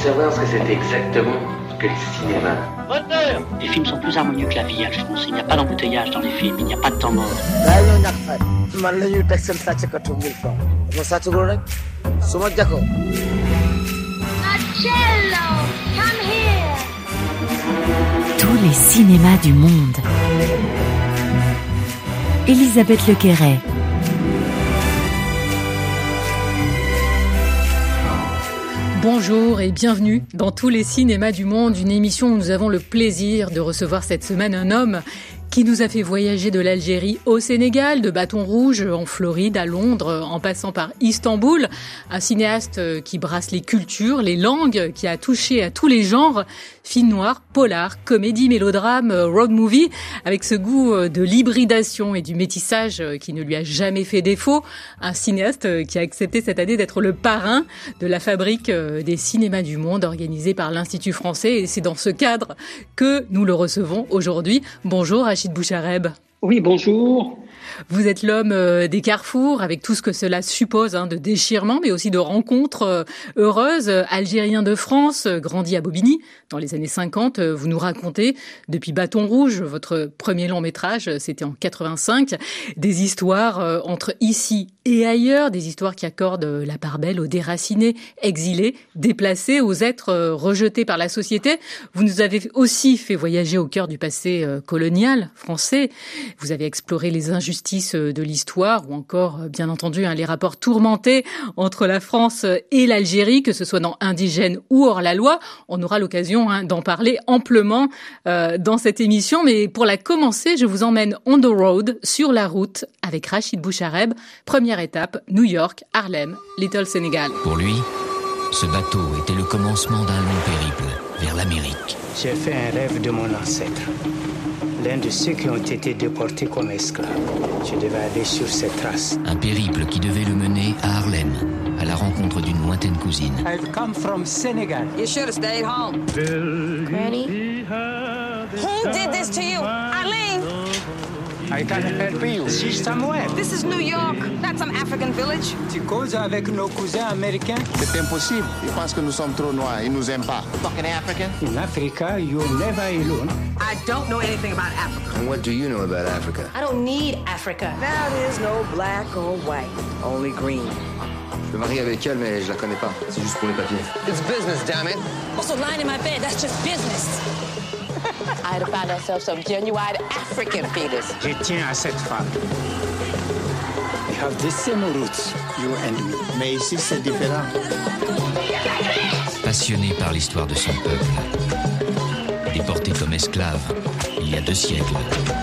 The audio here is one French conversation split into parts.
savoir ce que c'était exactement que le cinéma? Les films sont plus harmonieux que la vie, Alphonse. Il n'y a pas d'embouteillage dans les films, il n'y a pas de temps mort. Tous les cinémas du monde. Elisabeth Lequéret. Bonjour et bienvenue dans Tous les cinémas du monde, une émission où nous avons le plaisir de recevoir cette semaine un homme qui nous a fait voyager de l'Algérie au Sénégal, de Bâton Rouge en Floride à Londres, en passant par Istanbul. Un cinéaste qui brasse les cultures, les langues, qui a touché à tous les genres. Film noir, polar, comédie, mélodrame, road movie, avec ce goût de l'hybridation et du métissage qui ne lui a jamais fait défaut. Un cinéaste qui a accepté cette année d'être le parrain de la fabrique des cinémas du monde organisée par l'Institut français. Et c'est dans ce cadre que nous le recevons aujourd'hui. Bonjour Rachid Bouchareb. Oui, bonjour. Vous êtes l'homme des carrefours, avec tout ce que cela suppose, de déchirements, mais aussi de rencontres heureuses. Algérien de France, grandi à Bobigny dans les années 50. Vous nous racontez, depuis Bâton Rouge, votre premier long métrage, c'était en 85, des histoires entre ici et ailleurs, des histoires qui accordent la part belle aux déracinés, exilés, déplacés, aux êtres rejetés par la société. Vous nous avez aussi fait voyager au cœur du passé colonial français. Vous avez exploré les injustices de l'histoire ou encore, bien entendu, les rapports tourmentés entre la France et l'Algérie, que ce soit dans Indigène ou hors la loi. On aura l'occasion d'en parler amplement dans cette émission. Mais pour la commencer, je vous emmène on the road, sur la route, avec Rachid Bouchareb. Première étape, New York, Harlem, Little Sénégal. Pour lui, ce bateau était le commencement d'un long périple vers l'Amérique. J'ai fait un rêve de mon ancêtre. L'un de ceux qui ont été déportés comme esclaves. Je devais aller sur ses traces. Un périple qui devait le mener à Harlem, à la rencontre d'une lointaine cousine. I've come from Senegal. You should have stayed home. Granny? Who did this to you? Eileen? I can help you. Si somewhere. This is New York, not some African village. Tu causes avec nos cousins américains? C'est impossible. Ils pensent que nous sommes trop noirs. Ils nous aiment pas. Fucking African? In Africa, you're never alone. I don't know anything about Africa. And what do you know about Africa? I don't need Africa. There is no black or white, only green. Je me marie avec elle, mais je la connais pas. C'est juste pour les papiers. It's business, damn it. Also lying in my bed, that's just business. I had to find ourselves some genuine African fetus. Je tiens à cette femme. We have the same roots, you and me. Mais ici, c'est différent. Passionné par l'histoire de son peuple, déporté comme esclave il y a 2 siècles,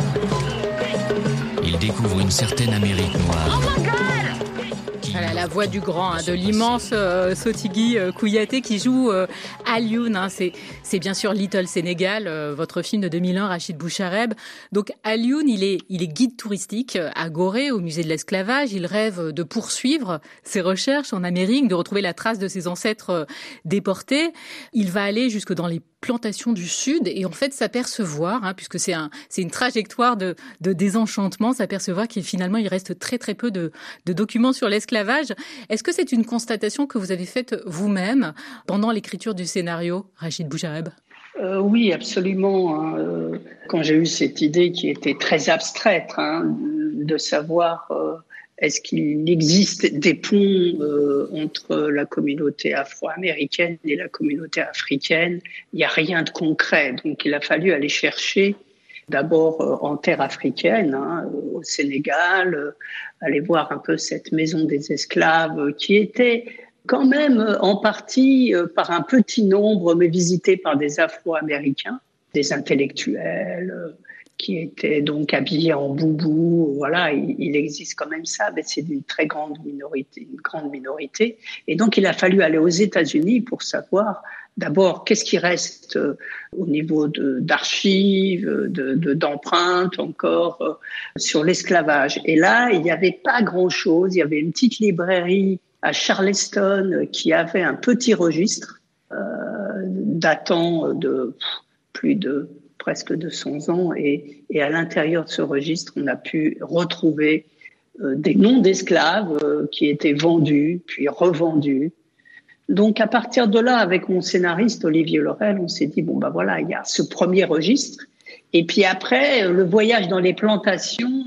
il découvre une certaine Amérique noire. Oh my God! Voilà, la voix du grand, de l'immense Sotigui Kouyaté qui joue Alioune. C'est bien sûr Little Sénégal, votre film de 2001, Rachid Bouchareb. Donc Alioune, il est guide touristique à Gorée, au musée de l'esclavage. Il rêve de poursuivre ses recherches en Amérique, de retrouver la trace de ses ancêtres déportés. Il va aller jusque dans les plantations du Sud et en fait s'apercevoir, puisque c'est une trajectoire de désenchantement, s'apercevoir qu'il finalement il reste très très peu de documents sur l'esclavage. Est-ce que c'est une constatation que vous avez faite vous-même pendant l'écriture du scénario, Rachid Bouchareb? Oui, absolument. Quand j'ai eu cette idée qui était très abstraite, de savoir est-ce qu'il existe des ponts entre la communauté afro-américaine et la communauté africaine, il n'y a rien de concret. Donc il a fallu aller chercher d'abord en terre africaine, au Sénégal, aller voir un peu cette maison des esclaves qui était quand même en partie par un petit nombre, mais visitée par des Afro-Américains, des intellectuels qui étaient donc habillés en boubou. Voilà, il existe quand même ça, mais c'est une très grande minorité. Et donc il a fallu aller aux États-Unis pour savoir d'abord qu'est-ce qui reste au niveau d'archives, d'empreintes encore sur l'esclavage. Et là, il n'y avait pas grand-chose. Il y avait une petite librairie à Charleston qui avait un petit registre datant de plus de presque 200 ans. Et à l'intérieur de ce registre, on a pu retrouver des noms d'esclaves qui étaient vendus, puis revendus. Donc, à partir de là, avec mon scénariste, Olivier Laurel, on s'est dit, bon, bah voilà, il y a ce premier registre. Et puis après, le voyage dans les plantations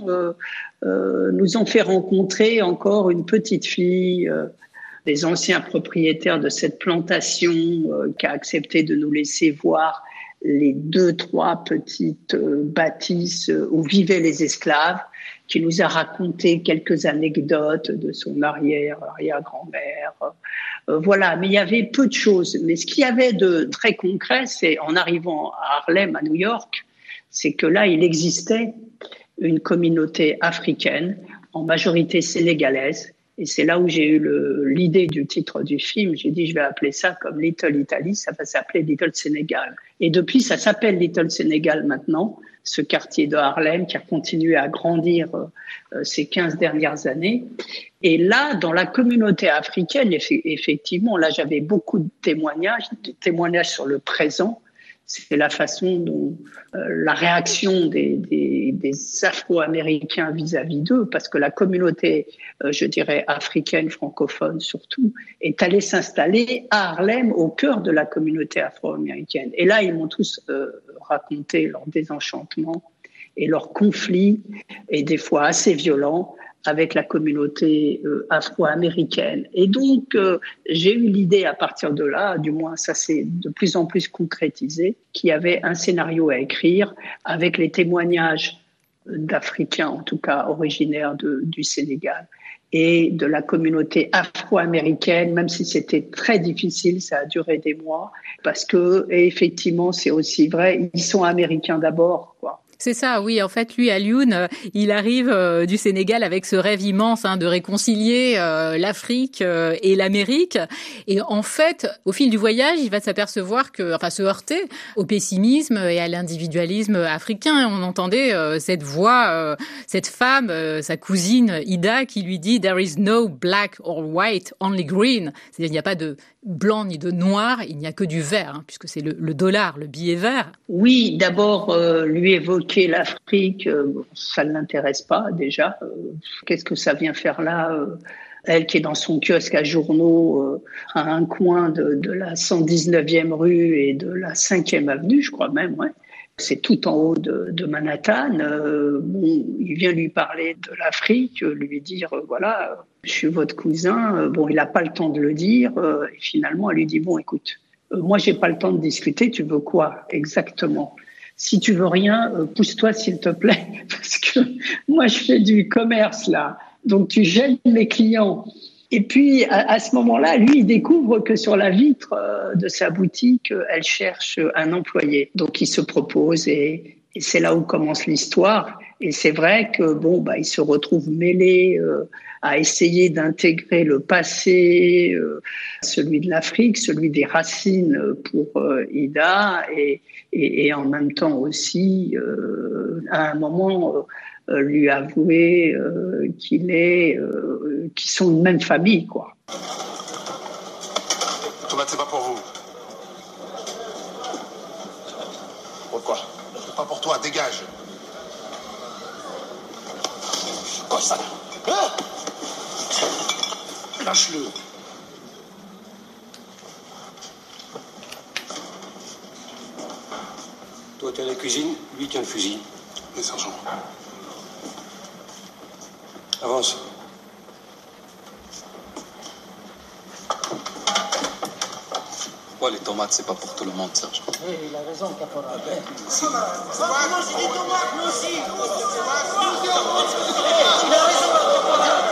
nous ont fait rencontrer encore une petite fille, des anciens propriétaires de cette plantation qui a accepté de nous laisser voir les 2-3 petites bâtisses où vivaient les esclaves, qui nous a raconté quelques anecdotes de son arrière-grand-mère. Voilà, mais il y avait peu de choses. Mais ce qu'il y avait de très concret, c'est en arrivant à Harlem, à New York, c'est que là, il existait une communauté africaine, en majorité sénégalaise. Et c'est là où j'ai eu l'idée du titre du film. J'ai dit, je vais appeler ça comme Little Italy, ça va s'appeler Little Sénégal. Et depuis, ça s'appelle Little Sénégal maintenant, ce quartier de Harlem qui a continué à grandir ces 15 dernières années. Et là, dans la communauté africaine, effectivement, là, j'avais beaucoup de témoignages sur le présent. C'est la façon dont la réaction des Afro-Américains vis-à-vis d'eux, parce que la communauté, je dirais africaine, francophone surtout, est allée s'installer à Harlem, au cœur de la communauté afro-américaine. Et là, ils m'ont tous raconté leur désenchantement et leurs conflits, et des fois assez violents, avec la communauté afro-américaine. Et donc, j'ai eu l'idée à partir de là, du moins ça s'est de plus en plus concrétisé, qu'il y avait un scénario à écrire avec les témoignages d'Africains, en tout cas originaires du Sénégal, et de la communauté afro-américaine, même si c'était très difficile, ça a duré des mois, parce que, et effectivement, c'est aussi vrai, ils sont américains d'abord, quoi. C'est ça, oui. En fait, lui, Alioune, il arrive du Sénégal avec ce rêve immense de réconcilier l'Afrique et l'Amérique. Et en fait, au fil du voyage, il va s'apercevoir se heurter au pessimisme et à l'individualisme africain. On entendait cette voix, cette femme, sa cousine Ida, qui lui dit « There is no black or white, only green ». C'est-à-dire, il n'y a pas de blanc ni de noir, il n'y a que du vert, puisque c'est le dollar, le billet vert. Oui, d'abord, lui évoquer l'Afrique, ça ne l'intéresse pas déjà. Qu'est-ce que ça vient faire là elle qui est dans son kiosque à journaux à un coin de la 119e rue et de la 5e avenue, je crois même, ouais. C'est tout en haut de Manhattan. Il vient lui parler de l'Afrique, lui dire, voilà, je suis votre cousin. Il n'a pas le temps de le dire. Et finalement, elle lui dit, bon, écoute, moi, j'ai pas le temps de discuter. Tu veux quoi exactement? Si tu veux rien, pousse-toi, s'il te plaît, parce que moi, je fais du commerce, là. Donc, tu gênes mes clients. Et puis, à ce moment-là, lui, il découvre que sur la vitre de sa boutique, elle cherche un employé. Donc, il se propose et c'est là où commence l'histoire. Et c'est vrai que, il se retrouve mêlé à essayer d'intégrer le passé, celui de l'Afrique, celui des racines pour Ida et en même temps aussi, à un moment, lui avouer qu'ils sont de même famille, quoi. Tomate, c'est pas pour vous. Pourquoi? C'est pas pour toi, dégage. Quoi ça? Lâche-le. Toi, tu as la cuisine, lui, tu as le fusil. Les sergents. Avance. Ouais, les tomates, c'est pas pour tout le monde, Serge. Oui, il a raison, caporal. Nous aussi, des tomates, nous aussi. Il a raison, caporal.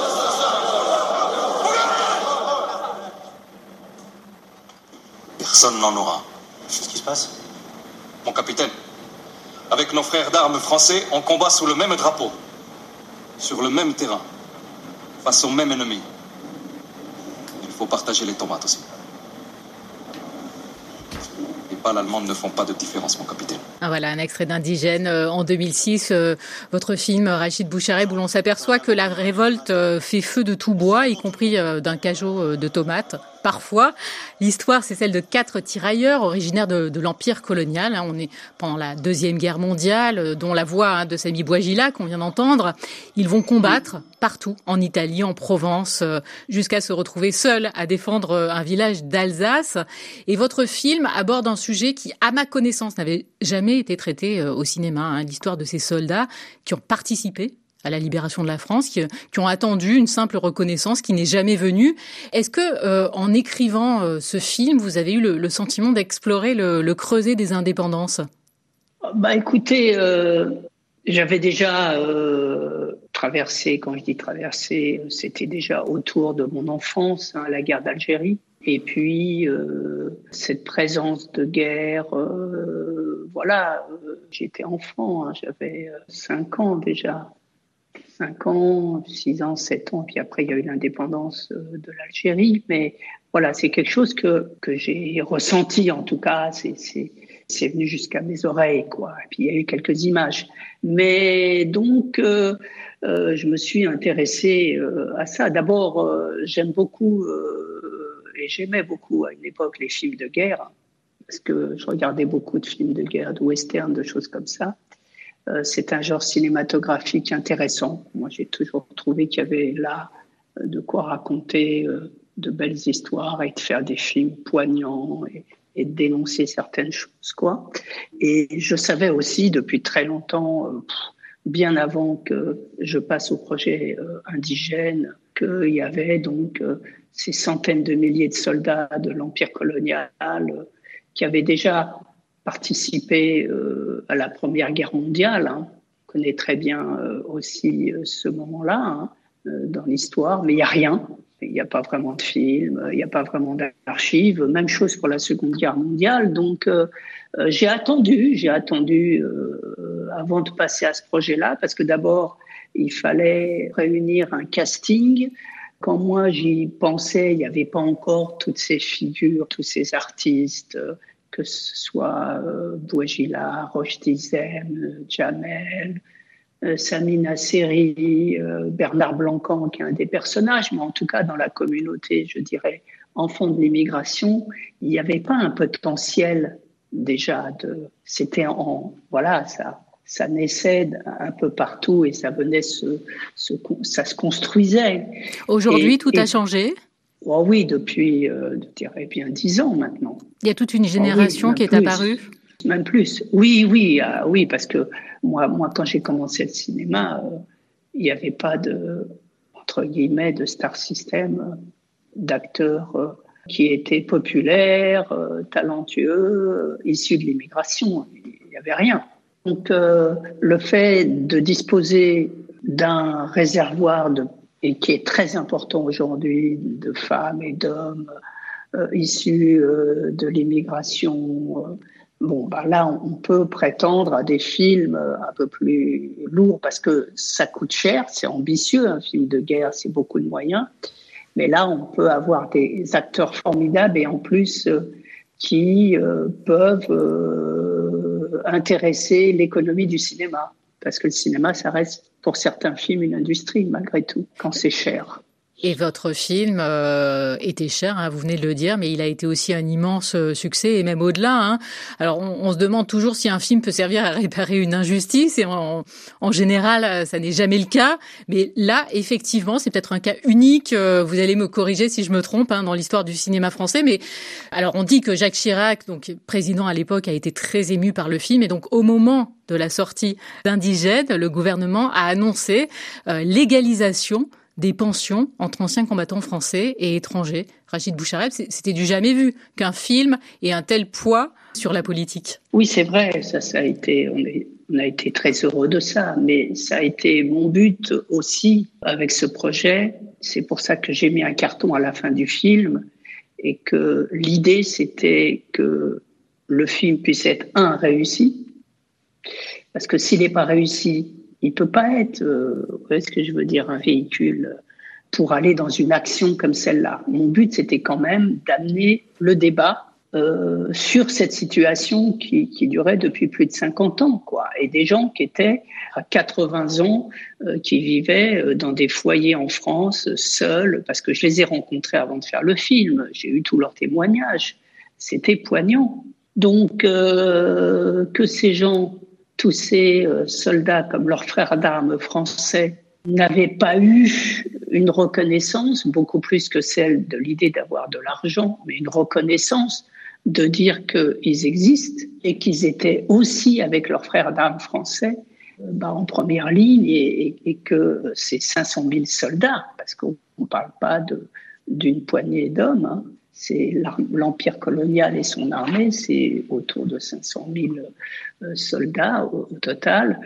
Personne n'en aura. Qu'est-ce qui se passe? Mon capitaine, avec nos frères d'armes français, on combat sous le même drapeau, sur le même terrain, face au même ennemi. Il faut partager les tomates aussi. Les balles allemandes ne font pas de différence, mon capitaine. Ah voilà, un extrait d'Indigène en 2006, votre film Rachid Bouchareb, où l'on s'aperçoit que la révolte fait feu de tout bois, y compris d'un cajot de tomates. parfois. L'histoire, c'est celle de 4 tirailleurs originaires de l'Empire colonial. On est pendant la Deuxième Guerre mondiale, dont la voix de Samy Bouajila qu'on vient d'entendre. Ils vont combattre partout, en Italie, en Provence, jusqu'à se retrouver seuls à défendre un village d'Alsace. Et votre film aborde un sujet qui, à ma connaissance, n'avait jamais été traité au cinéma, l'histoire de ces soldats qui ont participé à la libération de la France, qui ont attendu une simple reconnaissance qui n'est jamais venue. Est-ce que, en écrivant ce film, vous avez eu le sentiment d'explorer le creuset des indépendances ? Écoutez, j'avais déjà traversé, quand je dis traversé, c'était déjà autour de mon enfance, la guerre d'Algérie. Et puis, cette présence de guerre, j'étais enfant, j'avais 5 ans déjà. 5 ans, 6 ans, 7 ans, puis après il y a eu l'indépendance de l'Algérie. Mais voilà, c'est quelque chose que j'ai ressenti en tout cas, c'est venu jusqu'à mes oreilles, quoi. Et puis il y a eu quelques images. Mais donc, je me suis intéressée à ça. D'abord, j'aime beaucoup, et j'aimais beaucoup à une époque les films de guerre, parce que je regardais beaucoup de films de guerre, de western, de choses comme ça. C'est un genre cinématographique intéressant. Moi, j'ai toujours trouvé qu'il y avait là de quoi raconter de belles histoires et de faire des films poignants et de dénoncer certaines choses, quoi. Et je savais aussi depuis très longtemps, bien avant que je passe au projet indigène, qu'il y avait donc ces centaines de milliers de soldats de l'Empire colonial qui avaient déjà participé à la Première Guerre mondiale. On connaît très bien aussi ce moment-là dans l'histoire, mais il n'y a rien. Il n'y a pas vraiment de film, il n'y a pas vraiment d'archives. Même chose pour la Seconde Guerre mondiale. Donc, j'ai attendu avant de passer à ce projet-là, parce que d'abord, il fallait réunir un casting. Quand moi, j'y pensais, il n'y avait pas encore toutes ces figures, tous ces artistes, que ce soit Bouajila, Roch Dizem, Jamel, Sami Nasseri, Bernard Blancan, qui est un des personnages, mais en tout cas dans la communauté, je dirais, enfants de l'immigration, il n'y avait pas un potentiel déjà ça naissait un peu partout et ça venait ça se construisait. Aujourd'hui, tout a changé? Oh oui, depuis, je dirais bien 10 ans maintenant. Il y a toute une génération qui est apparue? Même plus. Oui, parce que moi, quand j'ai commencé le cinéma, il n'y avait pas entre guillemets, de star system, d'acteurs qui étaient populaires, talentueux, issus de l'immigration. Il n'y avait rien. Donc, le fait de disposer d'un réservoir et qui est très important aujourd'hui, de femmes et d'hommes issus de l'immigration. Là, on peut prétendre à des films un peu plus lourds parce que ça coûte cher, c'est ambitieux, un film de guerre, c'est beaucoup de moyens. Mais là, on peut avoir des acteurs formidables et en plus qui peuvent intéresser l'économie du cinéma. Parce que le cinéma, ça reste pour certains films une industrie, malgré tout, quand c'est cher. Et votre film était cher, vous venez de le dire, mais il a été aussi un immense succès, et même au-delà. Alors, on se demande toujours si un film peut servir à réparer une injustice, et en général, ça n'est jamais le cas. Mais là, effectivement, c'est peut-être un cas unique. Vous allez me corriger si je me trompe dans l'histoire du cinéma français. Mais alors, on dit que Jacques Chirac, donc président à l'époque, a été très ému par le film, et donc au moment de la sortie d'Indigène, le gouvernement a annoncé l'égalisation des pensions entre anciens combattants français et étrangers. Rachid Bouchareb, c'était du jamais vu qu'un film ait un tel poids sur la politique. Oui, c'est vrai, ça a été, on a été très heureux de ça, mais ça a été mon but aussi avec ce projet. C'est pour ça que j'ai mis un carton à la fin du film et que l'idée, c'était que le film puisse être réussi. Parce que s'il n'est pas réussi, il peut pas être, vous voyez ce que je veux dire, un véhicule pour aller dans une action comme celle-là. Mon but, c'était quand même d'amener le débat sur cette situation qui durait depuis plus de 50 ans, quoi. Et des gens qui étaient à 80 ans, qui vivaient dans des foyers en France, seuls, parce que je les ai rencontrés avant de faire le film. J'ai eu tous leurs témoignages. C'était poignant. Donc, que ces gens, tous ces soldats comme leurs frères d'armes français, n'avaient pas eu une reconnaissance, beaucoup plus que celle de l'idée d'avoir de l'argent, mais une reconnaissance de dire qu'ils existent et qu'ils étaient aussi avec leurs frères d'armes français en première ligne et que ces 500 000 soldats, parce qu'on ne parle pas d'une poignée d'hommes, hein, c'est l'empire colonial et son armée, c'est autour de 500 000 soldats au total,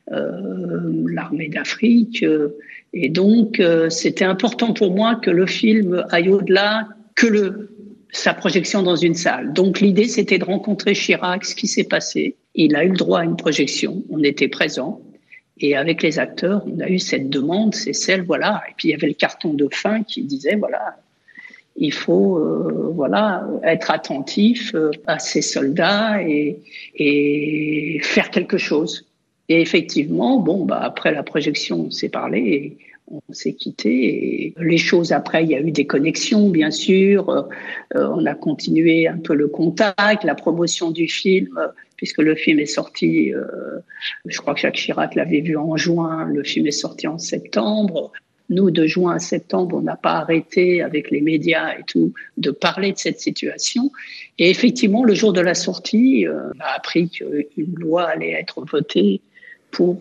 l'armée d'Afrique. Et donc, c'était important pour moi que le film aille au-delà que sa projection dans une salle. Donc, l'idée, c'était de rencontrer Chirac, ce qui s'est passé. Il a eu le droit à une projection, on était présents. Et avec les acteurs, on a eu cette demande, c'est celle, voilà. Et puis, il y avait le carton de fin qui disait, voilà, il faut être attentif à ces soldats et faire quelque chose. Et effectivement, après la projection, on s'est parlé et on s'est quitté. Et les choses après, il y a eu des connexions, bien sûr. On a continué un peu le contact, la promotion du film, puisque le film est sorti, je crois que Jacques Chirac l'avait vu en juin, le film est sorti en septembre. Nous, de juin à septembre, on n'a pas arrêté avec les médias et tout de parler de cette situation. Et effectivement, le jour de la sortie, on a appris qu'une loi allait être votée pour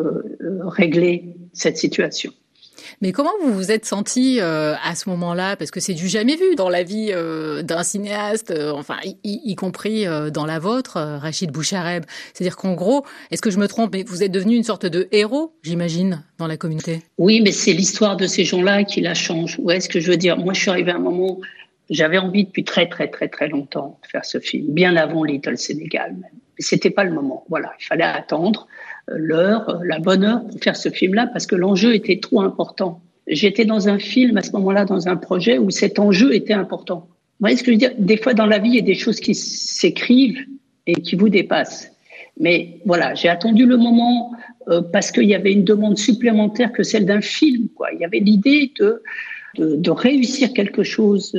régler cette situation. Mais comment vous vous êtes senti à ce moment-là? Parce que c'est du jamais vu dans la vie d'un cinéaste, y compris dans la vôtre, Rachid Bouchareb. C'est-à-dire qu'en gros, est-ce que je me trompe, mais vous êtes devenu une sorte de héros, j'imagine, dans la communauté? Oui, mais c'est l'histoire de ces gens-là qui la change. Ouais, ce que je veux dire. Moi, je suis arrivé à un moment, j'avais envie depuis très, très, très, très longtemps de faire ce film, bien avant Little Sénégal même. Mais c'était pas le moment. Voilà, il fallait attendre la bonne heure pour faire ce film-là parce que l'enjeu était trop important. J'étais dans un film à ce moment-là, dans un projet où cet enjeu était important. Vous voyez ce que je veux dire? Des fois dans la vie, il y a des choses qui s'écrivent et qui vous dépassent. Mais voilà, j'ai attendu le moment parce qu'il y avait une demande supplémentaire que celle d'un film, quoi. Il y avait l'idée de réussir quelque chose,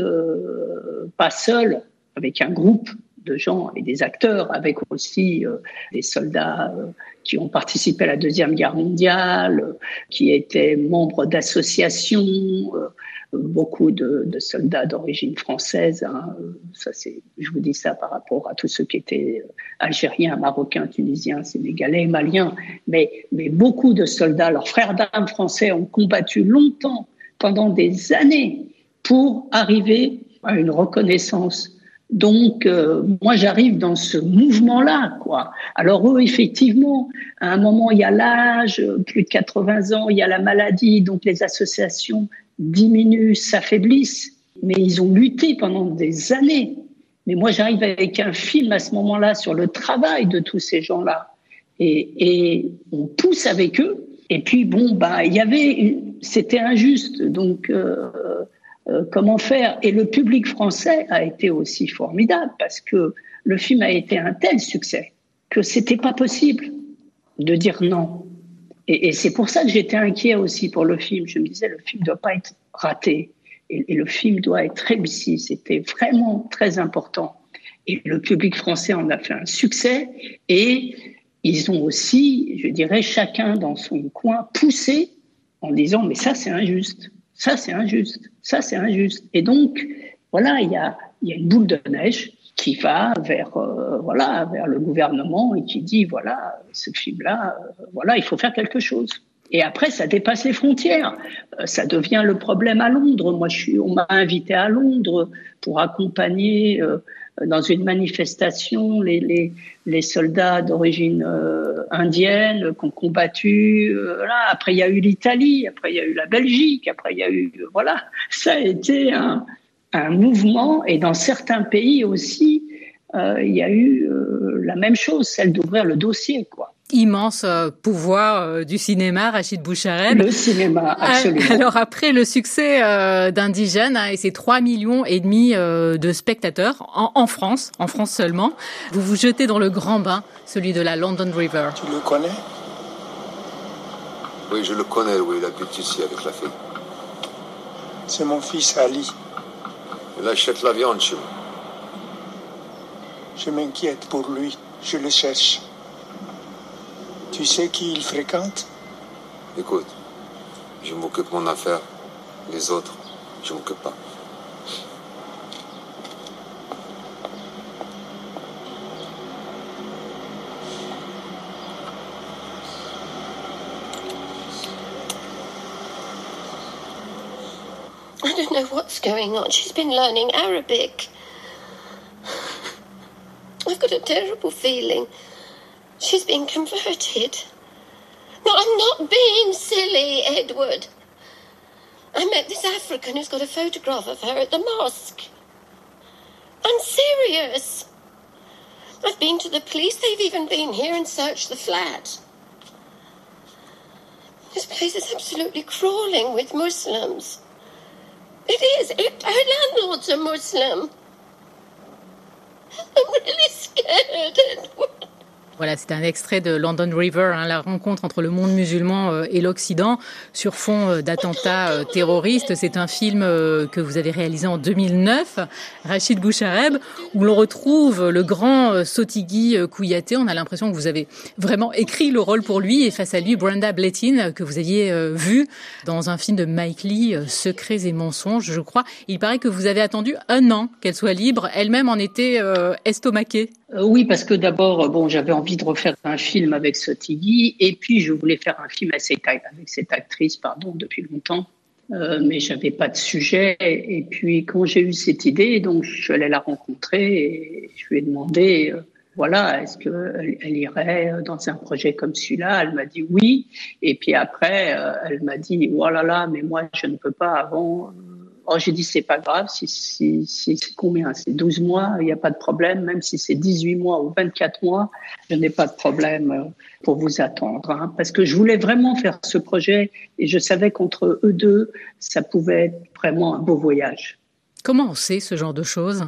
pas seul, avec un groupe de gens et des acteurs, avec aussi des soldats qui ont participé à la Deuxième Guerre mondiale, qui étaient membres d'associations, beaucoup de soldats d'origine française. Hein, je vous dis ça par rapport à tous ceux qui étaient algériens, marocains, tunisiens, sénégalais, maliens. Mais beaucoup de soldats, leurs frères d'armes français ont combattu longtemps, pendant des années, pour arriver à une reconnaissance. Donc, moi, j'arrive dans ce mouvement-là, quoi. Alors, eux, effectivement, à un moment, il y a l'âge, plus de 80 ans, il y a la maladie, donc les associations diminuent, s'affaiblissent. Mais ils ont lutté pendant des années. Mais moi, j'arrive avec un film à ce moment-là sur le travail de tous ces gens-là. Et on pousse avec eux. Et puis, c'était injuste. Donc, comment faire? Et le public français a été aussi formidable parce que le film a été un tel succès que c'était pas possible de dire non. Et c'est pour ça que j'étais inquiet aussi pour le film. Je me disais, le film doit pas être raté et le film doit être réussi. C'était vraiment très important. Et le public français en a fait un succès et ils ont aussi, je dirais, chacun dans son coin poussé en disant, mais ça c'est injuste. Ça, c'est injuste. Ça, c'est injuste. Et donc, voilà, il y a une boule de neige qui va vers le gouvernement et qui dit, voilà, ce film-là, il faut faire quelque chose. Et après, ça dépasse les frontières. Ça devient le problème à Londres. Moi, on m'a invité à Londres pour accompagner dans une manifestation les soldats d'origine indienne qui ont combattu. Après, il y a eu l'Italie, après, il y a eu la Belgique, après, il y a eu... ça a été un mouvement. Et dans certains pays aussi, il y a eu la même chose, celle d'ouvrir le dossier, quoi. immense pouvoir du cinéma, Rachid Bouchareb. Le cinéma, absolument. Alors après le succès d'Indigène et ses 3,5 millions de spectateurs en France seulement, vous vous jetez dans le grand bain, celui de la London River. Tu le connais? Oui, je le connais, oui, il habite ici avec la fille. C'est mon fils Ali. Il achète la viande chez moi. Je m'inquiète pour lui, je le cherche. Tu sais qui il fréquente? Écoute, je m'occupe de mon affaire. Les autres, je m'occupe pas. I don't know what's going on. She's been learning Arabic. I've got a terrible feeling she's been converted. No, I'm not being silly, Edward. I met this African who's got a photograph of her at the mosque. I'm serious. I've been to the police. They've even been here and searched the flat. This place is absolutely crawling with Muslims. It is. Her landlord's a Muslim. I'm really scared, Edward. Voilà, c'est un extrait de London River, la rencontre entre le monde musulman et l'Occident sur fond d'attentats terroristes. C'est un film que vous avez réalisé en 2009, Rachid Bouchareb, où l'on retrouve le grand Sotigui Kouyaté. On a l'impression que vous avez vraiment écrit le rôle pour lui et face à lui, Brenda Blethyn, que vous aviez vu dans un film de Mike Leigh, Secrets et mensonges, je crois. Il paraît que vous avez attendu 1 an qu'elle soit libre. Elle-même en était estomaquée. Oui, parce que d'abord, j'avais envie de refaire un film avec Sotigui, et puis je voulais faire un film avec cette actrice, depuis longtemps, mais j'avais pas de sujet. Et puis quand j'ai eu cette idée, donc je suis allée la rencontrer et je lui ai demandé, est-ce qu'elle irait dans un projet comme celui-là? Elle m'a dit oui, et puis après elle m'a dit oh là là, mais moi je ne peux pas avant. J'ai dit, c'est pas grave, si c'est combien? C'est 12 mois, il n'y a pas de problème, même si c'est 18 mois ou 24 mois, je n'ai pas de problème pour vous attendre, parce que je voulais vraiment faire ce projet et je savais qu'entre eux deux, ça pouvait être vraiment un beau voyage. Comment on sait ce genre de choses?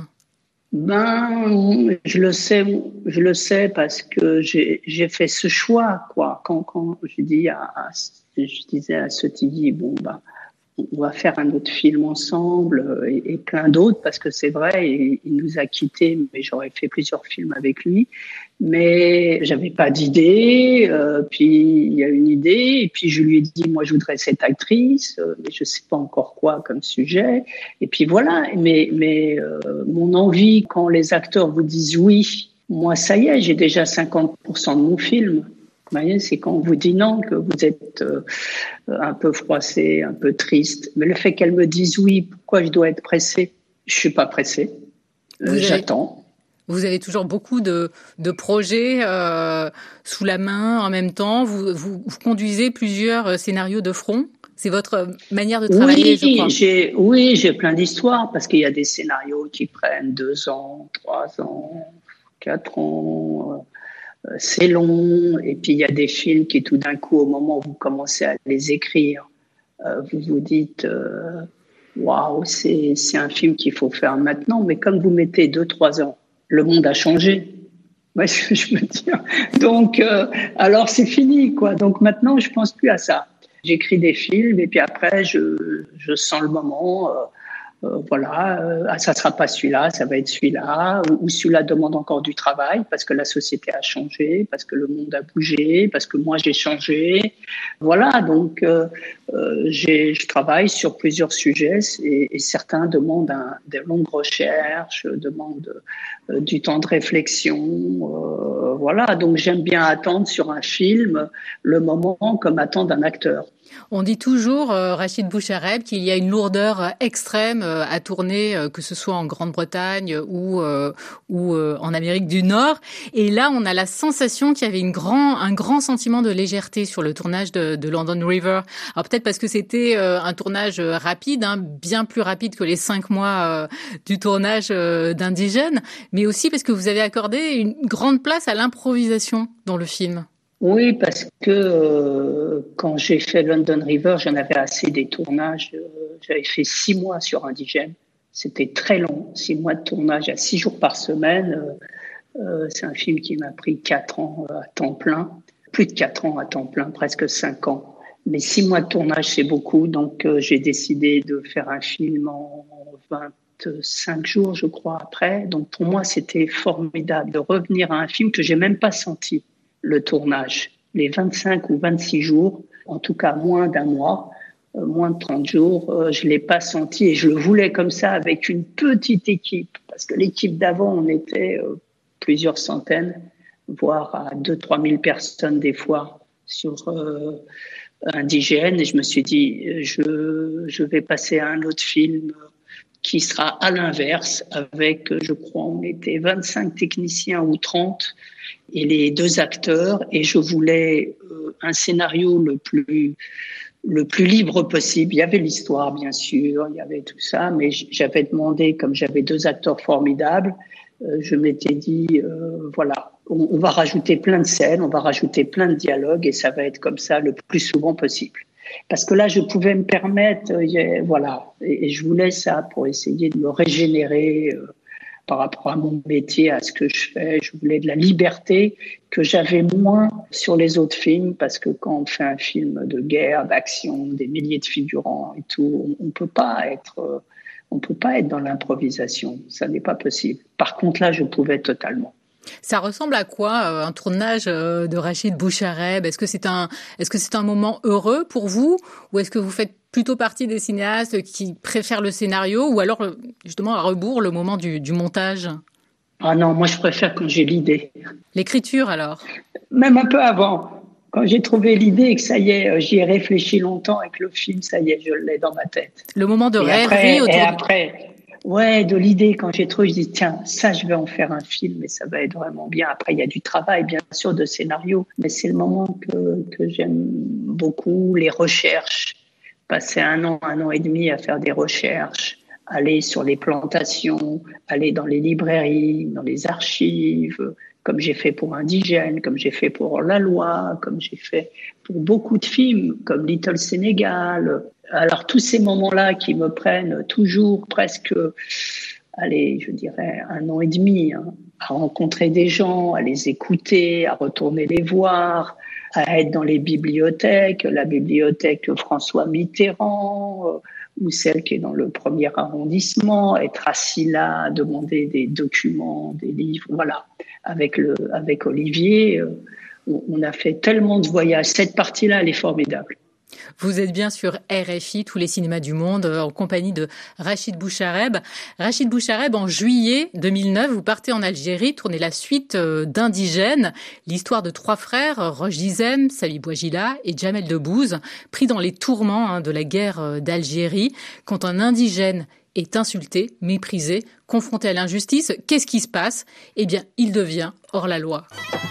Je le sais parce que j'ai fait ce choix, quoi. Quand je disais à Sotigui, on va faire un autre film ensemble et plein d'autres, parce que c'est vrai, il nous a quittés, mais j'aurais fait plusieurs films avec lui. Mais j'avais pas d'idée, puis il y a une idée, et puis je lui ai dit, moi je voudrais cette actrice, mais je sais pas encore quoi comme sujet. Et puis voilà, mais mon envie, quand les acteurs vous disent oui, moi ça y est, j'ai déjà 50% de mon film. Vous voyez, c'est quand on vous dit non que vous êtes un peu froissé, un peu triste. Mais le fait qu'elle me dise oui, pourquoi je dois être pressée? Je suis pas pressée. J'attends. Vous avez toujours beaucoup de projets sous la main en même temps. Vous conduisez plusieurs scénarios de front. C'est votre manière de travailler, je crois. J'ai plein d'histoires parce qu'il y a des scénarios qui prennent 2 ans, 3 ans, 4 ans. C'est long, et puis il y a des films qui tout d'un coup, au moment où vous commencez à les écrire, vous vous dites waouh, c'est un film qu'il faut faire maintenant, mais comme vous mettez 2-3 ans, le monde a changé. Ouais, je veux dire. Donc alors c'est fini, quoi. Donc maintenant je pense plus à ça. J'écris des films et puis après je sens le moment. Ça sera pas celui-là, ça va être celui-là, ou celui-là demande encore du travail parce que la société a changé, parce que le monde a bougé, parce que moi j'ai changé. Voilà, donc je travaille sur plusieurs sujets et certains demandent des longues recherches, demandent du temps de réflexion. Donc j'aime bien attendre sur un film le moment comme attendre un acteur. On dit toujours, Rachid Bouchareb, qu'il y a une lourdeur extrême à tourner, que ce soit en Grande-Bretagne ou en Amérique du Nord. Et là, on a la sensation qu'il y avait un grand sentiment de légèreté sur le tournage de London River. Alors peut-être parce que c'était un tournage rapide, bien plus rapide que les 5 mois du tournage d'Indigène, mais aussi parce que vous avez accordé une grande place à l'improvisation dans le film. Oui, parce que quand j'ai fait London River, j'en avais assez des tournages. J'avais fait 6 mois sur Indigène. C'était très long, 6 mois de tournage à 6 jours par semaine. C'est un film qui m'a pris 4 ans à temps plein. Plus de 4 ans à temps plein, presque 5 ans. Mais 6 mois de tournage, c'est beaucoup. Donc, j'ai décidé de faire un film en 25 jours, je crois, après. Donc, pour moi, c'était formidable de revenir à un film que j'ai même pas senti, le tournage. Les 25 ou 26 jours, en tout cas moins d'un mois, moins de 30 jours, je l'ai pas senti et je le voulais comme ça avec une petite équipe. Parce que l'équipe d'avant, on était plusieurs centaines, voire à 2-3 000 personnes des fois sur Indigène. Et je me suis dit, je vais passer à un autre film qui sera à l'inverse avec, je crois, on était 25 techniciens ou 30 et les 2 acteurs. Et je voulais un scénario le plus libre possible. Il y avait l'histoire, bien sûr, il y avait tout ça, mais j'avais demandé, comme j'avais 2 acteurs formidables, je m'étais dit, voilà, on va rajouter plein de scènes, on va rajouter plein de dialogues et ça va être comme ça le plus souvent possible. Parce que là, je pouvais me permettre, voilà, et je voulais ça pour essayer de me régénérer par rapport à mon métier, à ce que je fais. Je voulais de la liberté que j'avais moins sur les autres films, parce que quand on fait un film de guerre, d'action, des milliers de figurants et tout, on peut pas être dans l'improvisation. Ça n'est pas possible. Par contre, là, je pouvais totalement. Ça ressemble à quoi un tournage de Rachid Bouchareb ? Est-ce que c'est un moment heureux pour vous, ou est-ce que vous faites plutôt partie des cinéastes qui préfèrent le scénario, ou alors justement à rebours le moment du montage ? Ah non, moi je préfère quand j'ai l'idée. L'écriture alors ? Même un peu avant. Quand j'ai trouvé l'idée et que ça y est, j'y ai réfléchi longtemps et que le film, ça y est, je l'ai dans ma tête. Le moment de rêverie autour de l'idée, quand j'ai trouvé, je dis tiens, ça je vais en faire un film et ça va être vraiment bien. Après, il y a du travail, bien sûr, de scénario, mais c'est le moment que j'aime beaucoup, les recherches. Passer 1 an et demi à faire des recherches, aller sur les plantations, aller dans les librairies, dans les archives, comme j'ai fait pour Indigène, comme j'ai fait pour La Loi, comme j'ai fait pour beaucoup de films, comme Little Sénégal. Alors, tous ces moments-là qui me prennent toujours presque, je dirais 1 an et demi, à rencontrer des gens, à les écouter, à retourner les voir, à être dans les bibliothèques, la bibliothèque François Mitterrand, ou celle qui est dans le 1er arrondissement, être assis là, demander des documents, des livres, voilà. Avec Olivier, on a fait tellement de voyages. Cette partie-là, elle est formidable. Vous êtes bien sur RFI, tous les cinémas du monde, en compagnie de Rachid Bouchareb. Rachid Bouchareb, en juillet 2009, vous partez en Algérie, tourner la suite d'Indigène, l'histoire de 3 frères, Roch Dizem, Sami Bouajila et Jamel Debbouze, pris dans les tourments de la guerre d'Algérie. Quand un indigène est insulté, méprisé, confronté à l'injustice, qu'est-ce qui se passe ? Eh bien, il devient hors la loi.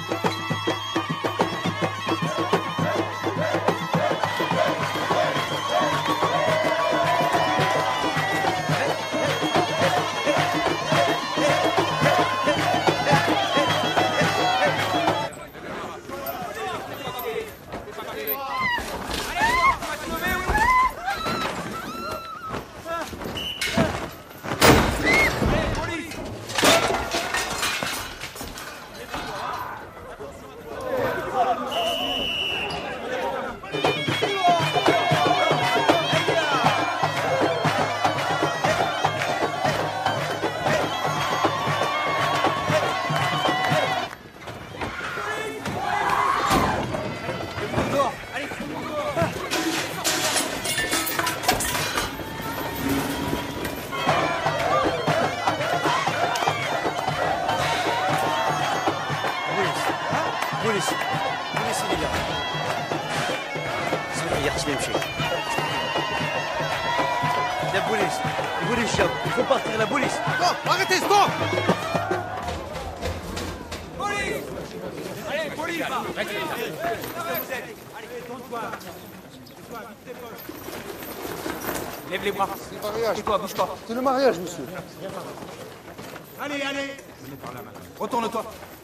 Lève les bras. C'est le mariage. Tais-toi, bouge pas. C'est le mariage, monsieur. Allez. Retourne-toi.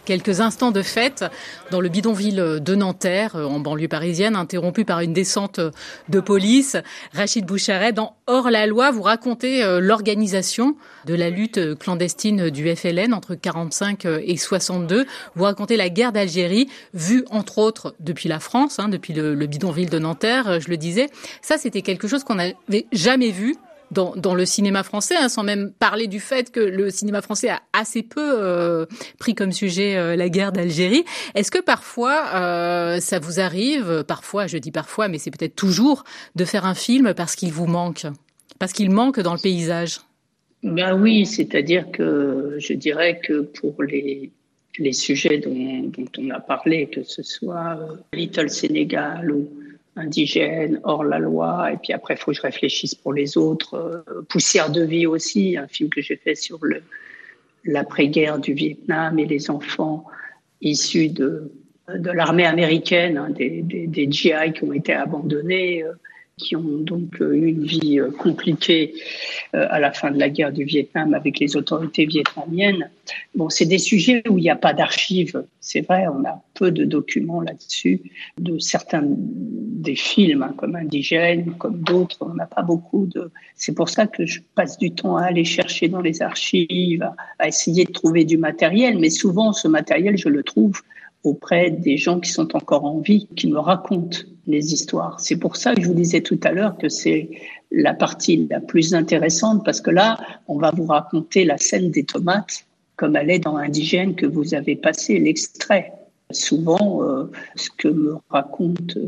Quelques instants de fête dans le bidonville de Nanterre, en banlieue parisienne, interrompu par une descente de police. Rachid Bouchareb, dans Hors-la-Loi, vous racontez l'organisation de la lutte clandestine du FLN entre 45 et 62. Vous racontez la guerre d'Algérie, vue entre autres depuis la France, depuis le bidonville de Nanterre, je le disais. Ça, c'était quelque chose qu'on n'avait jamais vu dans le cinéma français, sans même parler du fait que le cinéma français a assez peu pris comme sujet la guerre d'Algérie. Est-ce que parfois, ça vous arrive, parfois, je dis parfois, mais c'est peut-être toujours, de faire un film parce qu'il vous manque, parce qu'il manque dans le paysage? Ben oui, c'est-à-dire que je dirais que pour les sujets dont on a parlé, que ce soit Little Sénégal ou Indigène, Hors-la-Loi, et puis après, il faut que je réfléchisse pour les autres. Poussière de vie aussi, un film que j'ai fait sur l'après-guerre du Vietnam et les enfants issus de l'armée américaine, des GI qui ont été abandonnés, qui ont donc eu une vie compliquée à la fin de la guerre du Vietnam avec les autorités vietnamiennes. Bon, c'est des sujets où il n'y a pas d'archives. C'est vrai, on a peu de documents là-dessus. De certains des films, comme Indigène, comme d'autres, on n'a pas beaucoup de... C'est pour ça que je passe du temps à aller chercher dans les archives, à essayer de trouver du matériel. Mais souvent, ce matériel, je le trouve auprès des gens qui sont encore en vie, qui me racontent les histoires. C'est pour ça que je vous disais tout à l'heure que c'est la partie la plus intéressante, parce que là, on va vous raconter la scène des tomates, comme elle est dans Indigène, que vous avez passé l'extrait. Souvent, ce que me racontent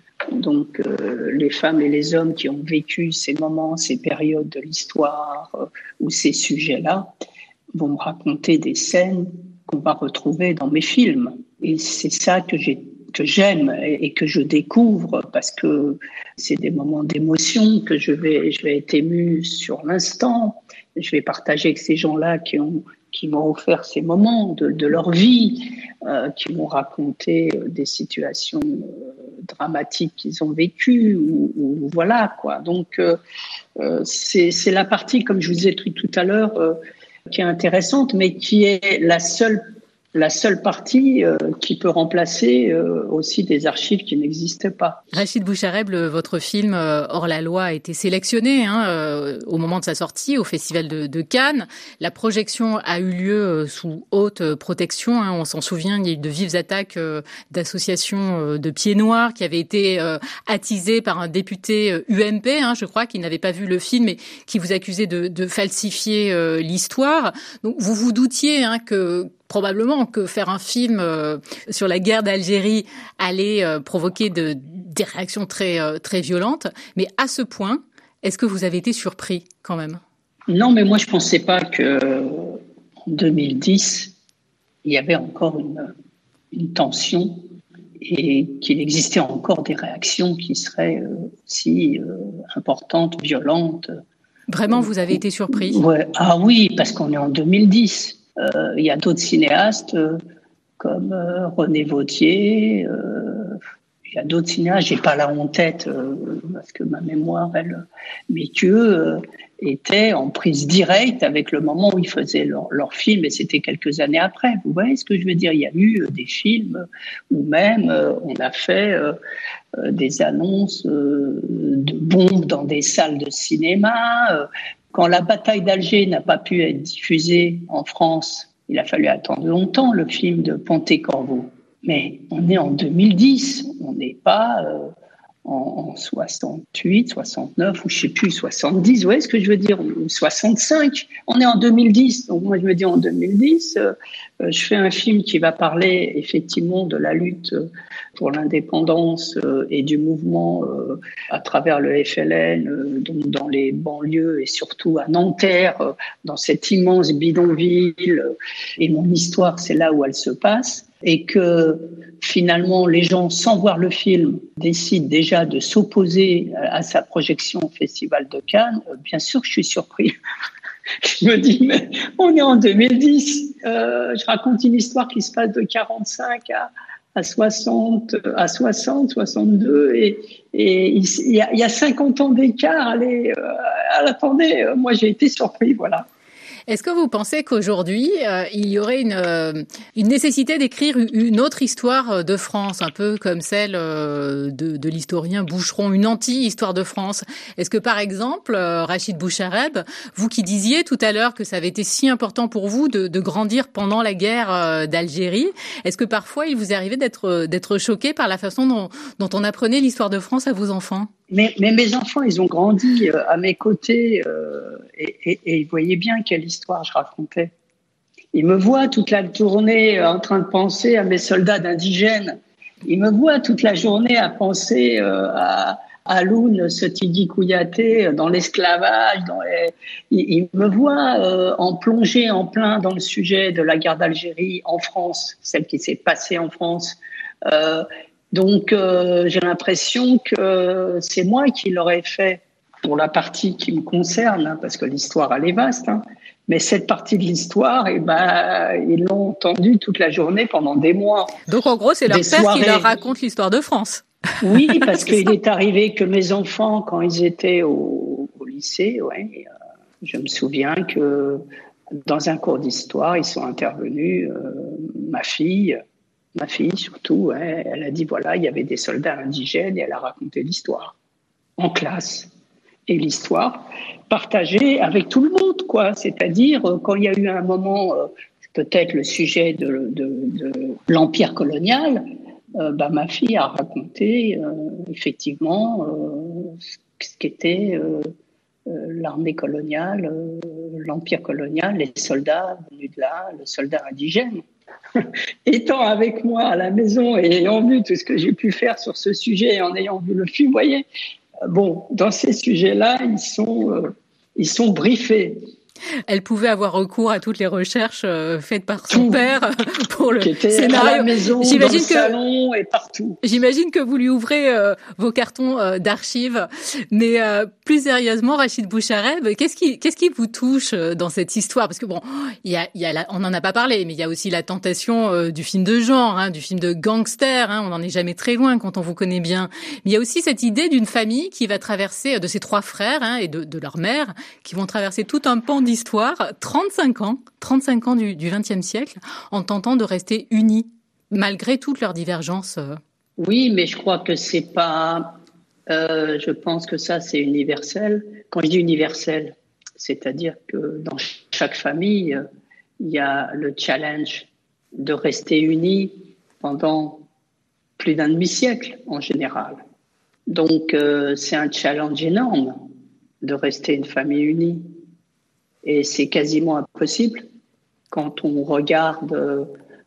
les femmes et les hommes qui ont vécu ces moments, ces périodes de l'histoire ou ces sujets-là, vont me raconter des scènes qu'on va retrouver dans mes films. Et c'est ça que j'aime et que je découvre, parce que c'est des moments d'émotion que je vais être émue sur l'instant. Je vais partager avec ces gens-là qui m'ont offert ces moments de leur vie, qui m'ont raconté des situations dramatiques qu'ils ont vécues, ou voilà quoi. Donc c'est la partie, comme je vous ai dit tout à l'heure, qui est intéressante, mais qui est la seule partie qui peut remplacer aussi des archives qui n'existent pas. Rachid Bouchareb, votre film Hors-la-Loi a été sélectionné au moment de sa sortie au Festival de Cannes. La projection a eu lieu sous haute protection. On s'en souvient, il y a eu de vives attaques d'associations de pieds noirs qui avaient été attisées par un député UMP, je crois, qui n'avait pas vu le film et qui vous accusait de falsifier l'histoire. Donc vous vous doutiez probablement que faire un film sur la guerre d'Algérie allait provoquer des réactions très, très violentes. Mais à ce point, est-ce que vous avez été surpris quand même? Non, mais moi je ne pensais pas qu'en 2010, il y avait encore une tension et qu'il existait encore des réactions qui seraient aussi importantes, violentes. Vraiment, vous avez été surpris? Ouais. Ah oui, parce qu'on est en 2010. Il y a d'autres cinéastes comme René Vauthier. Il y a d'autres cinéastes, j'ai pas là en tête parce que ma mémoire, mais qu'eux étaient en prise directe avec le moment où ils faisaient leur film, et c'était quelques années après. Vous voyez ce que je veux dire? Il y a eu des films où même on a fait des annonces de bombes dans des salles de cinéma. Quand la bataille d'Alger n'a pas pu être diffusée en France, il a fallu attendre longtemps le film de Ponté-Corvo. Mais on est en 2010, on n'est pas en 68, 69 ou je sais plus, 70, vous voyez ce que je veux dire, ou 65. On est en 2010, donc moi je me dis en 2010, je fais un film qui va parler effectivement de la lutte pour l'indépendance et du mouvement à travers le FLN, donc dans les banlieues et surtout à Nanterre, dans cet immense bidonville. Et mon histoire, c'est là où elle se passe. Et que finalement, les gens, sans voir le film, décident déjà de s'opposer à sa projection au Festival de Cannes, bien sûr que je suis surpris. Je me dis, mais on est en 2010. Je raconte une histoire qui se passe de 45 à 60, 62, et il y a 50 ans d'écart. Allez, attendez, moi j'ai été surpris, voilà. Est-ce que vous pensez qu'aujourd'hui, il y aurait une nécessité d'écrire une autre histoire de France, un peu comme celle de l'historien Boucheron, une anti-histoire de France? Est-ce que, par exemple, Rachid Bouchareb, vous qui disiez tout à l'heure que ça avait été si important pour vous de grandir pendant la guerre d'Algérie, est-ce que parfois il vous est arrivé d'être choqué par la façon dont on apprenait l'histoire de France à vos enfants? Mais mes enfants, ils ont grandi à mes côtés et ils voyaient bien quelle histoire je racontais. Ils me voient toute la journée en train de penser à mes soldats d'indigènes. Ils me voient toute la journée à penser à Aloun Sotigi Kouyaté dans l'esclavage. Ils me voient en plongée en plein dans le sujet de la guerre d'Algérie en France, celle qui s'est passée en France. Donc, j'ai l'impression que c'est moi qui l'aurais fait pour la partie qui me concerne, hein, parce que l'histoire, elle est vaste. Hein. Mais cette partie de l'histoire, ils l'ont entendue toute la journée pendant des mois. Donc, en gros, c'est leur père qui leur raconte l'histoire de France. Oui, parce qu'il est arrivé que mes enfants, quand ils étaient au lycée, je me souviens que dans un cours d'histoire, ils sont intervenus, ma fille surtout, elle a dit voilà, il y avait des soldats indigènes et elle a raconté l'histoire en classe. Et l'histoire partagée avec tout le monde, quoi. C'est-à-dire, quand il y a eu un moment, peut-être le sujet de l'empire colonial, ma fille a raconté effectivement ce qu'était l'armée coloniale, l'empire colonial, les soldats venus de là, le soldat indigène. Étant avec moi à la maison et ayant vu tout ce que j'ai pu faire sur ce sujet, en ayant vu le film, vous voyez, dans ces sujets-là, ils sont briefés. Elle pouvait avoir recours à toutes les recherches faites par son père pour le scénario. À la maison, dans le salon et partout. J'imagine que vous lui ouvrez vos cartons d'archives. Mais plus sérieusement, Rachid Bouchareb, qu'est-ce qui vous touche dans cette histoire? Parce que bon, on n'en a pas parlé, mais il y a aussi la tentation du film de genre, hein, du film de gangster. Hein, on n'en est jamais très loin quand on vous connaît bien. Mais il y a aussi cette idée d'une famille qui va traverser, de ses 3 frères et de leur mère, qui vont traverser tout un pan d'histoire, 35 ans du XXe siècle, en tentant de rester unis, malgré toutes leurs divergences. Oui, mais je crois que c'est pas... je pense que ça, c'est universel. Quand je dis universel, c'est-à-dire que dans chaque famille, il y a le challenge de rester unis pendant plus d'un demi-siècle, en général. Donc, c'est un challenge énorme de rester une famille unie. Et c'est quasiment impossible quand on regarde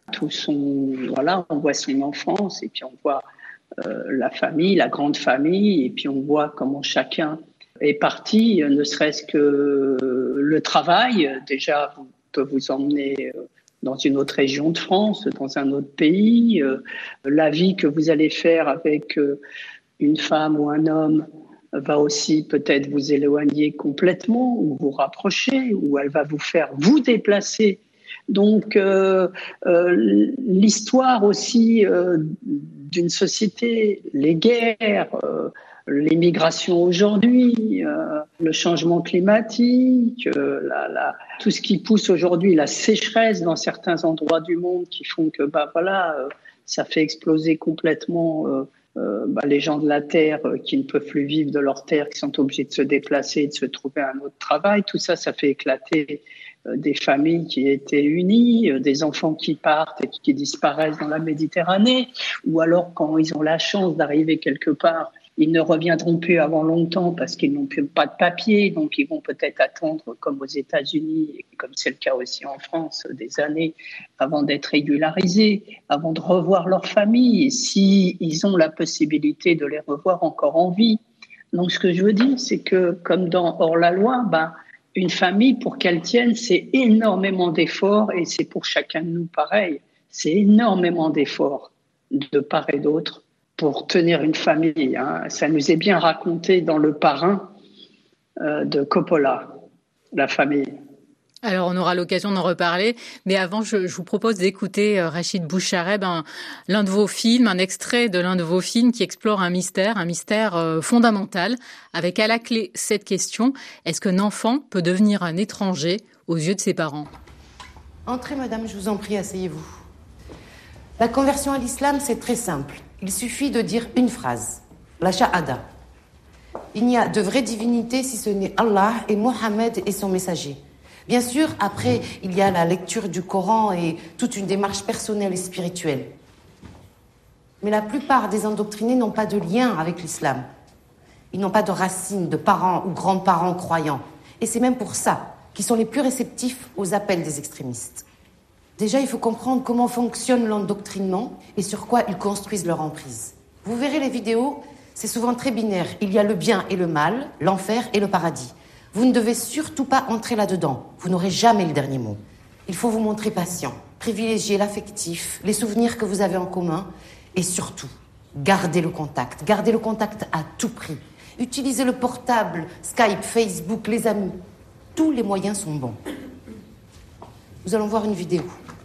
on voit son enfance et puis on voit la famille, la grande famille, et puis on voit comment chacun est parti, ne serait-ce que le travail, déjà peut vous emmener dans une autre région de France, dans un autre pays, la vie que vous allez faire avec une femme ou un homme va aussi peut-être vous éloigner complètement ou vous rapprocher, ou elle va vous faire vous déplacer. Donc, l'histoire aussi d'une société, les guerres, l'immigration aujourd'hui, le changement climatique, tout ce qui pousse aujourd'hui, la sécheresse dans certains endroits du monde qui font que, ça fait exploser complètement les gens de la terre qui ne peuvent plus vivre de leur terre, qui sont obligés de se déplacer, de se trouver un autre travail. Tout ça, ça fait éclater des familles qui étaient unies, des enfants qui partent et qui disparaissent dans la Méditerranée, ou alors quand ils ont la chance d'arriver quelque part, ils ne reviendront plus avant longtemps parce qu'ils n'ont plus pas de papier, donc ils vont peut-être attendre, comme aux États-Unis, et comme c'est le cas aussi en France, des années avant d'être régularisés, avant de revoir leur famille, et s'ils ont la possibilité de les revoir encore en vie. Donc ce que je veux dire, c'est que comme dans Hors-la-Loi, une famille, pour qu'elle tienne, c'est énormément d'efforts, et c'est pour chacun de nous pareil. C'est énormément d'efforts de part et d'autre pour tenir une famille. Hein. Ça nous est bien raconté dans Le Parrain de Coppola, la famille. Alors, on aura l'occasion d'en reparler, mais avant, je vous propose d'écouter Rachid Bouchareb, l'un de vos films, un extrait de l'un de vos films qui explore un mystère fondamental, avec à la clé cette question: est-ce qu'un enfant peut devenir un étranger aux yeux de ses parents ? Entrez, madame, je vous en prie, asseyez-vous. La conversion à l'islam, c'est très simple. Il suffit de dire une phrase, la shahada. Il n'y a de vraie divinité si ce n'est Allah et Mohammed et son messager. Bien sûr, après, il y a la lecture du Coran et toute une démarche personnelle et spirituelle. Mais la plupart des endoctrinés n'ont pas de lien avec l'islam. Ils n'ont pas de racines, de parents ou grands-parents croyants. Et c'est même pour ça qu'ils sont les plus réceptifs aux appels des extrémistes. Déjà, il faut comprendre comment fonctionne l'endoctrinement et sur quoi ils construisent leur emprise. Vous verrez les vidéos, c'est souvent très binaire. Il y a le bien et le mal, l'enfer et le paradis. Vous ne devez surtout pas entrer là-dedans. Vous n'aurez jamais le dernier mot. Il faut vous montrer patient, privilégier l'affectif, les souvenirs que vous avez en commun et surtout, gardez le contact. Gardez le contact à tout prix. Utilisez le portable, Skype, Facebook, les amis. Tous les moyens sont bons. Nous allons voir une vidéo.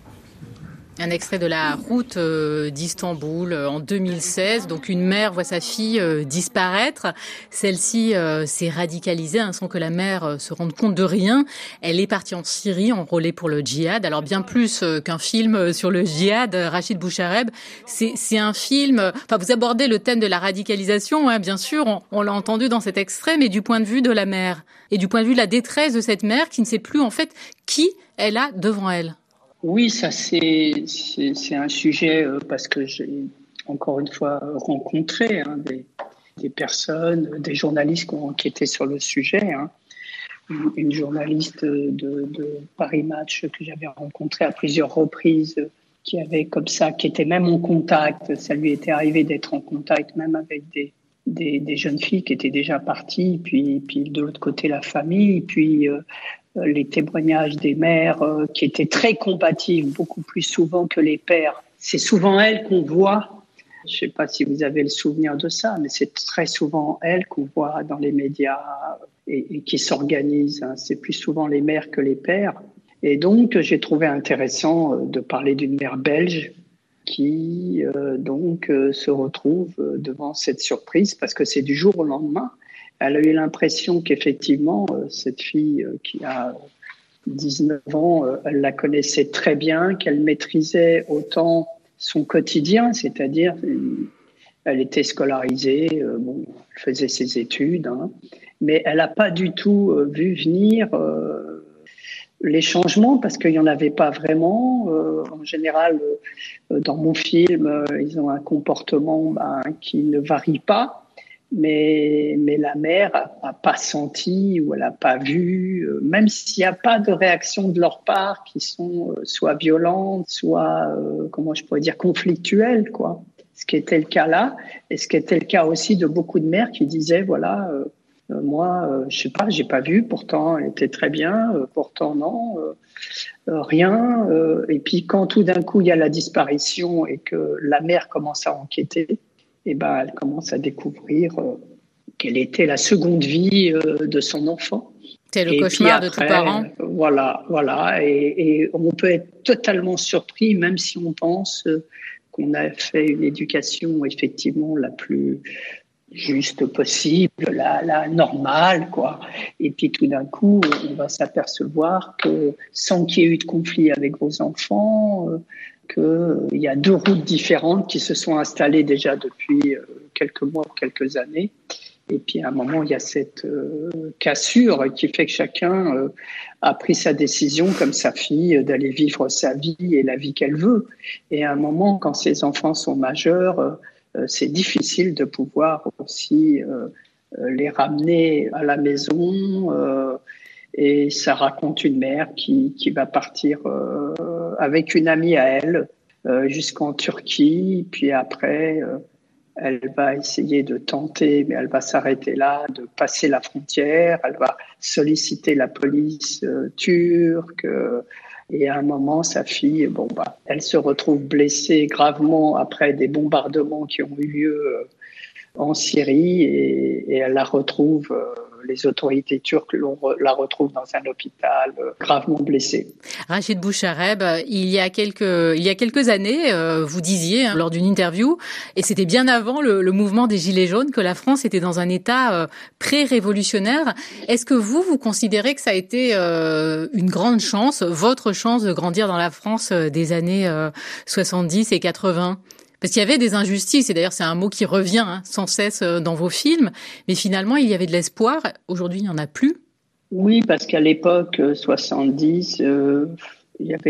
Un extrait de la route d'Istanbul en 2016. Donc une mère voit sa fille disparaître. Celle-ci s'est radicalisée sans que la mère se rende compte de rien. Elle est partie en Syrie, enrôlée pour le djihad. Alors bien plus qu'un film sur le djihad, Rachid Bouchareb, c'est un film... Enfin, vous abordez le thème de la radicalisation, bien sûr, on l'a entendu dans cet extrait, mais du point de vue de la mère. Et du point de vue de la détresse de cette mère qui ne sait plus en fait qui elle a devant elle. Oui, ça c'est un sujet parce que j'ai encore une fois rencontré des personnes, des journalistes qui ont enquêté sur le sujet. Une journaliste de Paris Match que j'avais rencontrée à plusieurs reprises, qui était même en contact. Ça lui était arrivé d'être en contact même avec des jeunes filles qui étaient déjà parties, puis de l'autre côté la famille, puis les témoignages des mères qui étaient très combatives, beaucoup plus souvent que les pères. C'est souvent elles qu'on voit, je ne sais pas si vous avez le souvenir de ça, mais c'est très souvent elles qu'on voit dans les médias et qui s'organisent. C'est plus souvent les mères que les pères. Et donc, j'ai trouvé intéressant de parler d'une mère belge qui se retrouve devant cette surprise parce que c'est du jour au lendemain. Elle a eu l'impression qu'effectivement, cette fille qui a 19 ans, elle la connaissait très bien, qu'elle maîtrisait autant son quotidien, c'est-à-dire elle était scolarisée, elle faisait ses études, mais elle n'a pas du tout vu venir les changements parce qu'il n'y en avait pas vraiment. En général, dans mon film, ils ont un comportement qui ne varie pas. Mais la mère n'a pas senti ou elle n'a pas vu, même s'il n'y a pas de réaction de leur part qui sont soit violentes, soit, conflictuelles, quoi. Ce qui était le cas là, et ce qui était le cas aussi de beaucoup de mères qui disaient, moi, je sais pas, j'ai pas vu, pourtant elle était très bien, pourtant non, rien. Et puis quand tout d'un coup il y a la disparition et que la mère commence à enquêter, elle commence à découvrir quelle était la seconde vie de son enfant. C'est le cauchemar de tout parent. Voilà. Et on peut être totalement surpris, même si on pense qu'on a fait une éducation effectivement la plus juste possible, la normale, quoi. Et puis tout d'un coup, on va s'apercevoir que sans qu'il y ait eu de conflit avec vos enfants, qu'il y a deux routes différentes qui se sont installées déjà depuis quelques mois, quelques années. Et puis à un moment, il y a cette cassure qui fait que chacun a pris sa décision, comme sa fille, d'aller vivre sa vie et la vie qu'elle veut. Et à un moment, quand ses enfants sont majeurs, c'est difficile de pouvoir aussi les ramener à la maison. Et ça raconte une mère qui va partir avec une amie à elle jusqu'en Turquie. Puis après, elle va essayer de tenter, mais elle va s'arrêter là, de passer la frontière. Elle va solliciter la police turque. Et à un moment, sa fille, elle se retrouve blessée gravement après des bombardements qui ont eu lieu en Syrie et elle la retrouve les autorités turques la retrouvent dans un hôpital gravement blessée. Rachid Bouchareb, il y a quelques années, vous disiez lors d'une interview, et c'était bien avant le mouvement des Gilets jaunes, que la France était dans un état pré-révolutionnaire. Est-ce que vous considérez que ça a été une grande chance, votre chance de grandir dans la France des années 70 et 80 ? Parce qu'il y avait des injustices, et d'ailleurs c'est un mot qui revient sans cesse dans vos films, mais finalement il y avait de l'espoir. Aujourd'hui il n'y en a plus. Oui, parce qu'à l'époque 70, il y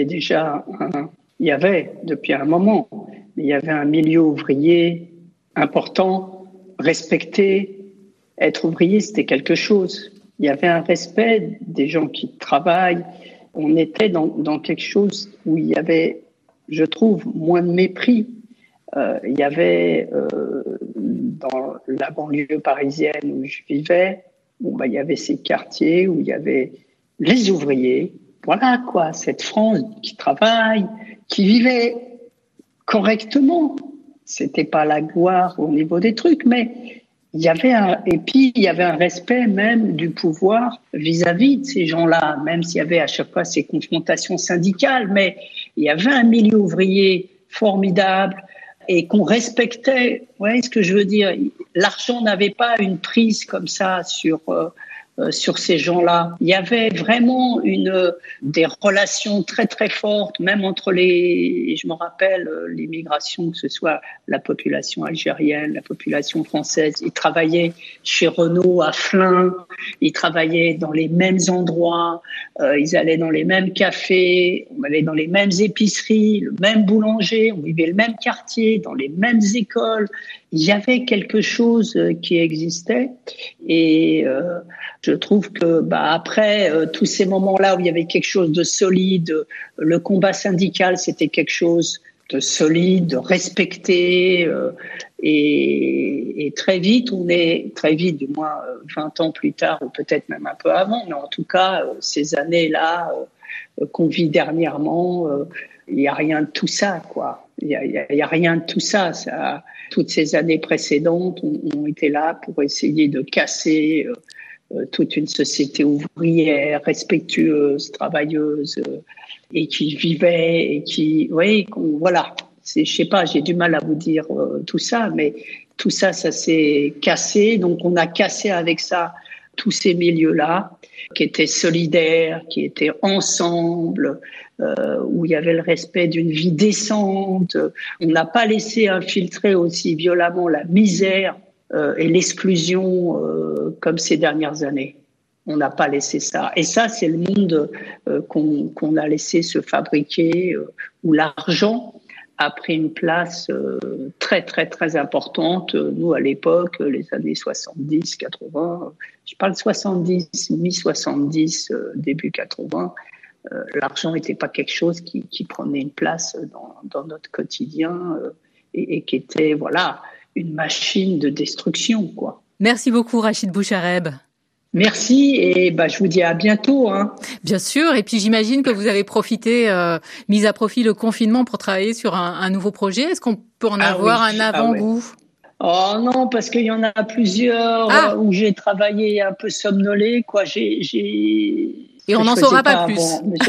avait depuis un moment, il y avait un milieu ouvrier important, respecté. Être ouvrier, c'était quelque chose. Il y avait un respect des gens qui travaillent. On était dans quelque chose où il y avait, je trouve, moins de mépris. Il y avait dans la banlieue parisienne où je vivais, il y avait ces quartiers où il y avait les ouvriers, voilà quoi, cette France qui travaille, qui vivait correctement. C'était pas la gloire au niveau des trucs, mais il y avait il y avait un respect même du pouvoir vis-à-vis de ces gens-là, même s'il y avait à chaque fois ces confrontations syndicales, mais il y avait un milieu ouvrier formidable et qu'on respectait. Vous voyez ce que je veux dire? L'argent n'avait pas une prise comme ça sur ces gens-là. Il y avait vraiment des relations très très fortes, même entre je me rappelle, l'immigration, que ce soit la population algérienne, la population française. Ils travaillaient chez Renault à Flins, ils travaillaient dans les mêmes endroits, ils allaient dans les mêmes cafés, on allait dans les mêmes épiceries, le même boulanger, on vivait le même quartier, dans les mêmes écoles. Il y avait quelque chose qui existait et je trouve que après tous ces moments-là où il y avait quelque chose de solide, le combat syndical c'était quelque chose de solide, de respecté et très vite du moins 20 ans plus tard ou peut-être même un peu avant, mais en tout cas ces années-là qu'on vit dernièrement, il n'y a rien de tout ça quoi. Il y a rien de tout ça. Toutes ces années précédentes ont été là pour essayer de casser toute une société ouvrière, respectueuse, travailleuse, et qui vivait et qui, voilà. Je sais pas, j'ai du mal à vous dire tout ça, mais tout ça, ça s'est cassé. Donc, on a cassé avec ça tous ces milieux-là qui étaient solidaires, qui étaient ensemble, où il y avait le respect d'une vie décente. On n'a pas laissé infiltrer aussi violemment la misère et l'exclusion comme ces dernières années. On n'a pas laissé ça. Et ça, c'est le monde qu'on a laissé se fabriquer, où l'argent a pris une place très, très, très importante. Nous, à l'époque, les années 70, 80, je parle 70, mi-70, début 80, l'argent n'était pas quelque chose qui prenait une place dans notre quotidien et qui était, voilà, une machine de destruction, quoi. Merci beaucoup, Rachid Bouchareb. Merci et je vous dis à bientôt. Bien sûr, et puis j'imagine que vous avez profité, mis à profit le confinement pour travailler sur un nouveau projet. Est-ce qu'on peut en avoir un avant-goût? Oh non, parce qu'il y en a plusieurs où j'ai travaillé un peu somnolé, quoi. Et on n'en saura pas plus.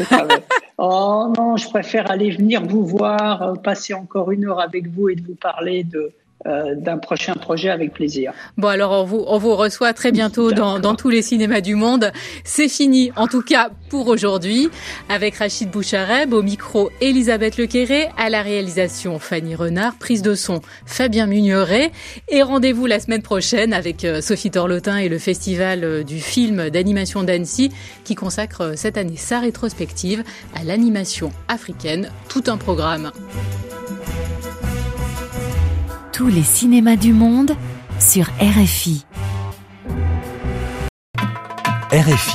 Oh non, je préfère aller venir vous voir, passer encore 1 heure avec vous et de vous parler d'un prochain projet avec plaisir. Bon, alors on vous reçoit très bientôt dans tous les cinémas du monde. C'est fini, en tout cas pour aujourd'hui, avec Rachid Bouchareb, au micro Elisabeth Lequéré, à la réalisation Fanny Renard, prise de son Fabien Mugneret, et rendez-vous la semaine prochaine avec Sophie Torlotin et le Festival du film d'animation d'Annecy qui consacre cette année sa rétrospective à l'animation africaine, tout un programme. Tous les cinémas du monde sur RFI. RFI.